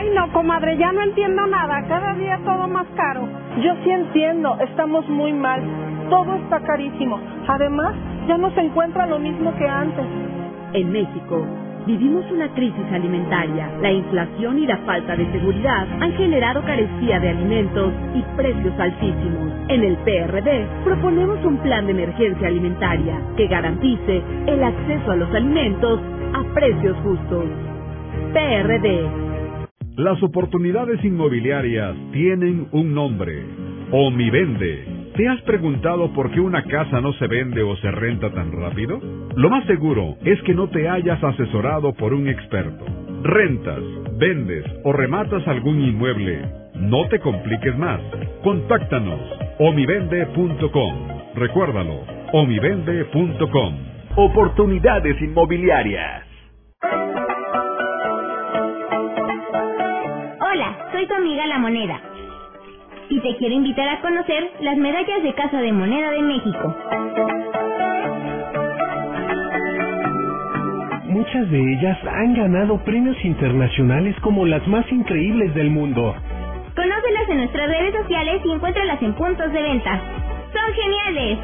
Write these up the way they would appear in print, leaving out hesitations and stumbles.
Ay, no, comadre, ya no entiendo nada. Cada día todo más caro. Yo sí entiendo, estamos muy mal. Todo está carísimo. Además, ya no se encuentra lo mismo que antes. En México, vivimos una crisis alimentaria. La inflación y la falta de seguridad han generado carestía de alimentos y precios altísimos. En el PRD proponemos un plan de emergencia alimentaria que garantice el acceso a los alimentos a precios justos. PRD. Las oportunidades inmobiliarias tienen un nombre: Omivende. ¿Te has preguntado por qué una casa no se vende o se renta tan rápido? Lo más seguro es que no te hayas asesorado por un experto. Rentas, vendes o rematas algún inmueble. No te compliques más. Contáctanos. Omivende.com. Recuérdalo. Omivende.com. Oportunidades inmobiliarias. Hola, soy tu amiga La Moneda. Y te quiero invitar a conocer las medallas de Casa de Moneda de México. Muchas de ellas han ganado premios internacionales como las más increíbles del mundo. Conócelas en nuestras redes sociales y encuéntralas en puntos de venta. ¡Son geniales!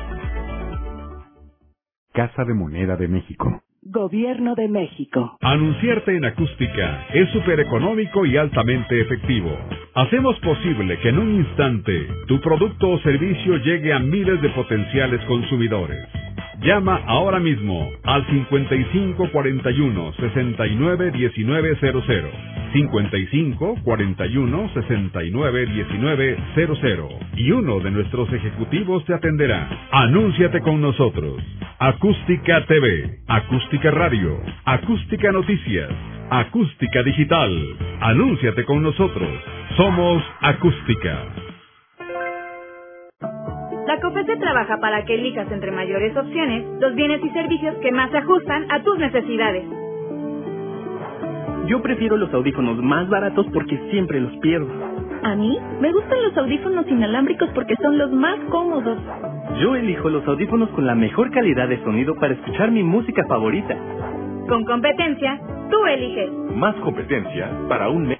Casa de Moneda de México. Gobierno de México. Anunciarte en acústica es súper económico y altamente efectivo. Hacemos posible que en un instante tu producto o servicio llegue a miles de potenciales consumidores. Llama ahora mismo al 55 41 69 19 00. 55 41 69 19 00 y uno de nuestros ejecutivos te atenderá. Anúnciate con nosotros. Acústica TV, Acústica Radio, Acústica Noticias, Acústica Digital. Anúnciate con nosotros. Somos Acústica. La COFESE trabaja para que elijas entre mayores opciones los bienes y servicios que más se ajustan a tus necesidades. Yo prefiero los audífonos más baratos porque siempre los pierdo. A mí me gustan los audífonos inalámbricos porque son los más cómodos. Yo elijo los audífonos con la mejor calidad de sonido para escuchar mi música favorita. Con competencia, tú eliges. Más competencia para un